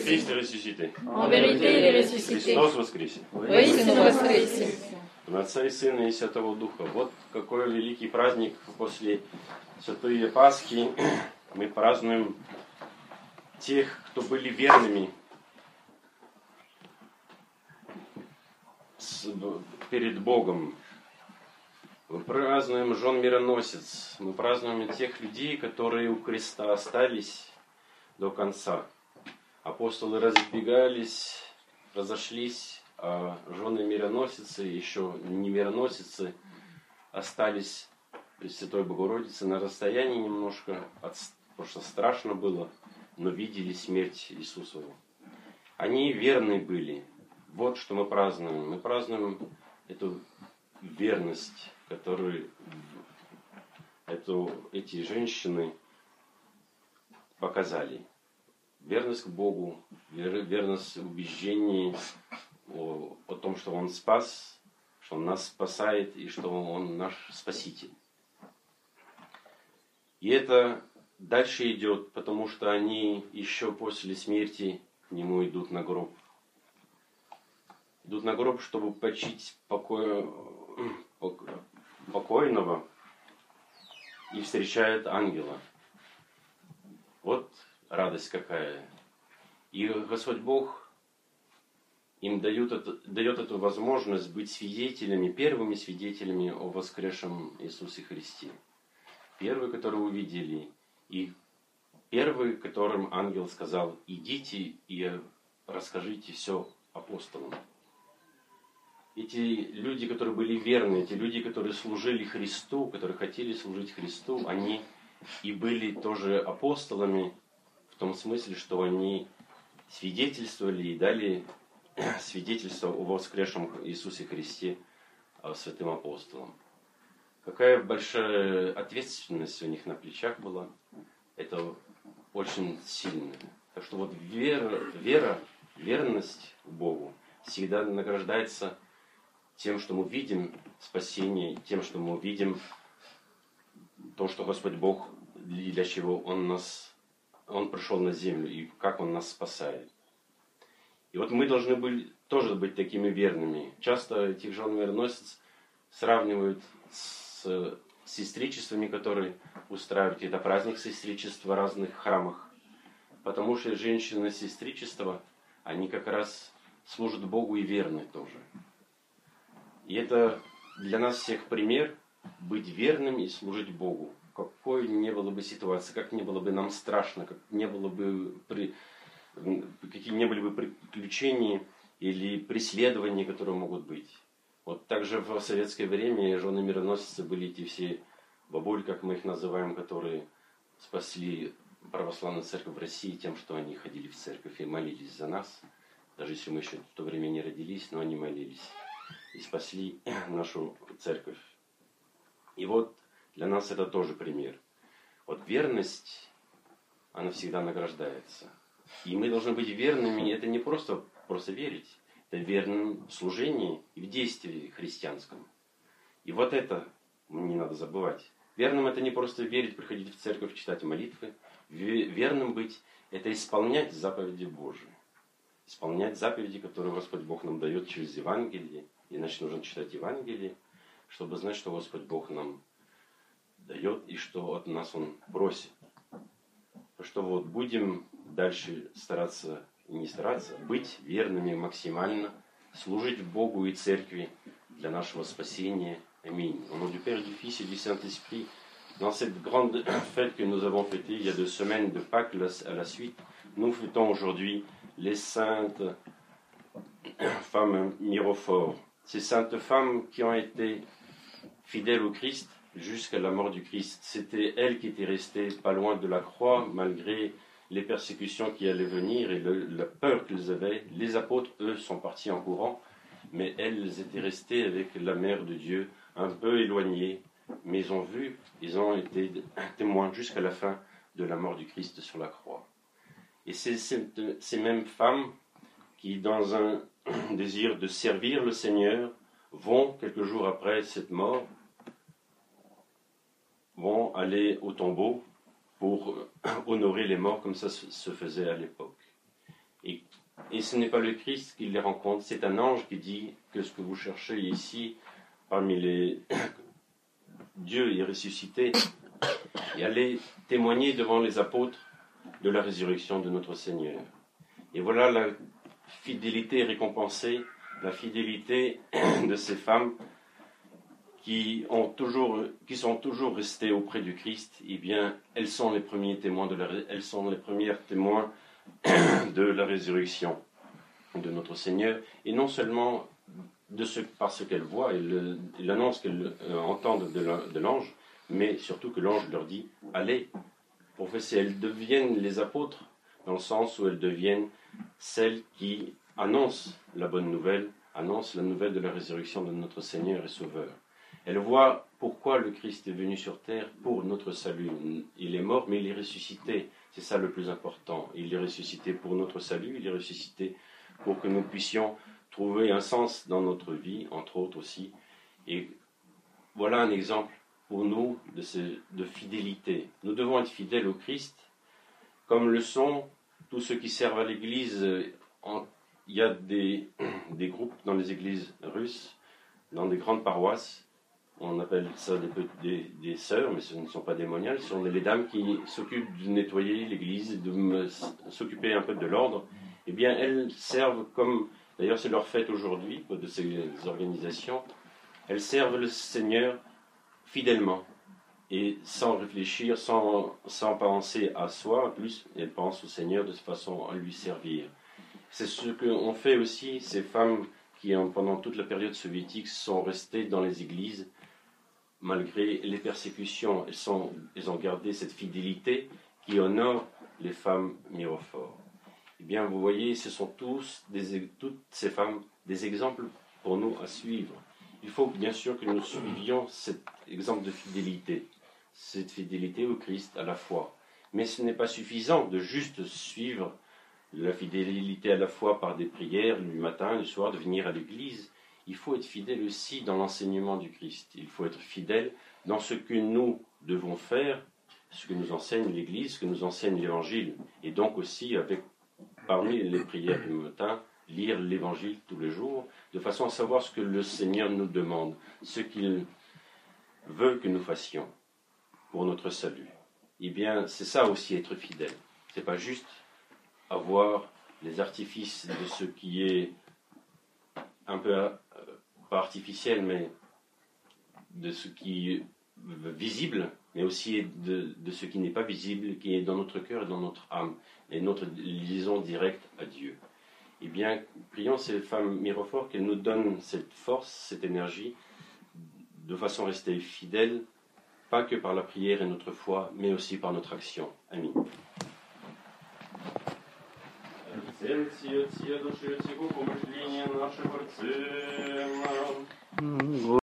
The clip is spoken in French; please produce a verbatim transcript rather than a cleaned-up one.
Christ est ressuscité. En vérité, il est ressuscité. Христос воскресе. Воистину воскресе. В Отца и Сына и Святого Духа. Вот какой великий праздник после Святой Пасхи. Мы празднуем тех, кто были верными перед Богом. Мы празднуем жен мироносец. Мы празднуем тех людей, которые у креста остались до конца. Апостолы разбегались, разошлись, а жены мироносицы, еще не мироносицы, остались при Святой Богородице на расстоянии немножко, потому что страшно было, но видели смерть Иисусову. Они верны были. Вот что мы празднуем. Мы празднуем эту верность, которую эту, эти женщины показали. Верность к Богу, верность в убеждении о, о том, что Он спас, что Он нас спасает и что Он наш Спаситель. И это дальше идет, потому что они еще после смерти к Нему идут на гроб. Идут на гроб, чтобы почить покой, покойного, и встречают ангела. Вот радость какая. И Господь Бог им дает, это, дает эту возможность быть свидетелями, первыми свидетелями о воскресшем Иисусе Христе. Первые, которые увидели, и первые, которым ангел сказал: идите и расскажите все апостолам. Эти люди, которые были верны, эти люди, которые служили Христу, которые хотели служить Христу, они и были тоже апостолами, в том смысле, что они свидетельствовали и дали свидетельство о воскресшем Иисусе Христе святым апостолам. Какая большая ответственность у них на плечах была. Это очень сильно. Так что вот вера, вера, верность к Богу всегда награждается тем, что мы видим спасение, тем, что мы видим то, что Господь Бог, для чего Он нас, Он пришел на землю и как Он нас спасает. И вот мы должны были тоже быть такими верными. Часто этих жен мироносец сравнивают с сестричествами, которые устраивают это праздник сестричества в разных храмах. Потому что женщины сестричества, они как раз служат Богу и верны тоже. И это для нас всех пример быть верным и служить Богу. Какой не было бы ситуации, как не было бы нам страшно, как не было бы при, какие не были бы приключения или преследования, которые могут быть. Вот также в советское время жены мироносицы были эти все бабуль, как мы их называем, которые спасли православную церковь в России тем, что они ходили в церковь и молились за нас. Даже если мы еще в то время не родились, но они молились. И спасли нашу церковь. И вот для нас это тоже пример. Вот верность, она всегда награждается. И мы должны быть верными. Это не просто, просто верить. Это верным в служении и в действии христианском. И вот это не надо забывать. Верным это не просто верить, приходить в церковь, читать молитвы. Верным быть это исполнять заповеди Божии. Исполнять заповеди, которые Господь Бог нам дает через Евангелие. Иначе нужно читать Евангелие, чтобы знать, что Господь Бог нам дает и что от нас Он просит. Что вот будем дальше стараться, не стараться, быть верными максимально, служить Богу и Церкви для нашего спасения. Аминь. Au nom du Père, du Fils et du Saint-Esprit, dans cette grande fête que nous avons fêtée il y a deux semaines de Pâques à la suite, nous fêtons aujourd'hui les saintes femmes mirophores. Ces saintes femmes qui ont été fidèles au Christ jusqu'à la mort du Christ. C'était elles qui étaient restées pas loin de la croix, malgré les persécutions qui allaient venir et le, la peur qu'ils avaient. Les apôtres, eux, sont partis en courant, mais elles étaient restées avec la Mère de Dieu, un peu éloignées, mais ils ont vu, ils ont été témoins jusqu'à la fin de la mort du Christ sur la croix. Et c'est ces, ces mêmes femmes qui, dans un désir de servir le Seigneur, vont, quelques jours après cette mort, vont aller au tombeau pour honorer les morts comme ça se faisait à l'époque. Et et ce n'est pas le Christ qui les rencontre, c'est un ange qui dit que ce que vous cherchez ici, parmi les... Dieu est ressuscité, et allez témoigner devant les apôtres de la résurrection de notre Seigneur. Et voilà la fidélité récompensée, la fidélité de ces femmes qui, ont toujours, qui sont toujours restées auprès du Christ. Eh bien, elles sont les premiers témoins de la, elles sont les premières témoins de la résurrection de notre Seigneur, et non seulement de ce, par ce qu'elles voient et l'annonce qu'elles euh, entendent de l'ange, mais surtout que l'ange leur dit « Allez, professez ». Elles deviennent les apôtres, dans le sens où elles deviennent celles qui annoncent la bonne nouvelle, annoncent la nouvelle de la résurrection de notre Seigneur et Sauveur. Elles voient pourquoi le Christ est venu sur terre pour notre salut. Il est mort, mais il est ressuscité. C'est ça le plus important. Il est ressuscité pour notre salut, il est ressuscité pour que nous puissions trouver un sens dans notre vie, entre autres aussi. Et voilà un exemple pour nous de, ce, de fidélité. Nous devons être fidèles au Christ, comme le sont tous ceux qui servent à l'Église. En, il y a des, des groupes dans les églises russes, dans des grandes paroisses. On appelle ça des, des, des sœurs, mais ce ne sont pas des moniales, ce sont les dames qui s'occupent de nettoyer l'église, de s'occuper un peu de l'ordre. Eh bien, elles servent comme... D'ailleurs, c'est leur fête aujourd'hui, de ces organisations. Elles servent le Seigneur fidèlement et sans réfléchir, sans, sans penser à soi. En plus, elles pensent au Seigneur de façon à lui servir. C'est ce qu'ont fait aussi ces femmes qui, pendant toute la période soviétique, sont restées dans les églises malgré les persécutions. Elles, sont, elles ont gardé cette fidélité qui honore les femmes mirophores. Eh bien, vous voyez, ce sont tous des, toutes ces femmes des exemples pour nous à suivre. Il faut bien sûr que nous suivions cet exemple de fidélité, cette fidélité au Christ, à la foi. Mais ce n'est pas suffisant de juste suivre la fidélité à la foi par des prières du matin, du soir, de venir à l'église. Il faut être fidèle aussi dans l'enseignement du Christ. Il faut être fidèle dans ce que nous devons faire, ce que nous enseigne l'Église, ce que nous enseigne l'Évangile. Et donc aussi avec parmi les prières du matin, lire l'Évangile tous les jours, de façon à savoir ce que le Seigneur nous demande, ce qu'il veut que nous fassions pour notre salut. Eh bien, c'est ça aussi être fidèle. C'est pas juste avoir les artifices de ce qui est un peu, euh, pas artificiel, mais de ce qui est visible, mais aussi de, de ce qui n'est pas visible, qui est dans notre cœur et dans notre âme, et notre liaison directe à Dieu. Eh bien, prions ces femmes mirophores qu'elles nous donnent cette force, cette énergie, de façon à rester fidèles, pas que par la prière et notre foi, mais aussi par notre action. Amen.